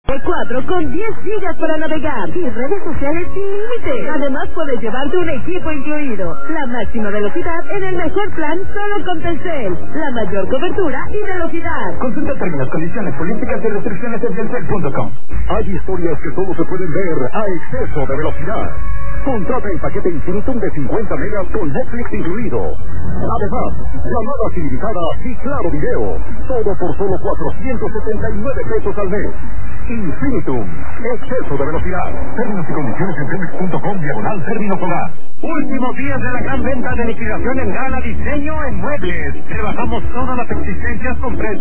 4 con 10 gigas para navegar y redes sociales sin límite. Además puedes llevarte un equipo incluido. La máxima velocidad en el mejor plan solo con Telcel. La mayor cobertura y velocidad. Consulta términos, condiciones, políticas y restricciones en telcel.com. Hay historias que solo se pueden ver a exceso de velocidad. Contrata el paquete Infinitum de 50 megas con Netflix incluido. Además, llamadas ilimitadas y claro video. Todo por solo 479 pesos al mes. Infinitum, exceso de velocidad. Términos y condiciones en telmex.com/término solar. Últimos días de la gran venta de liquidación en Gala Diseño en Muebles. Rebajamos todas las existencias con precios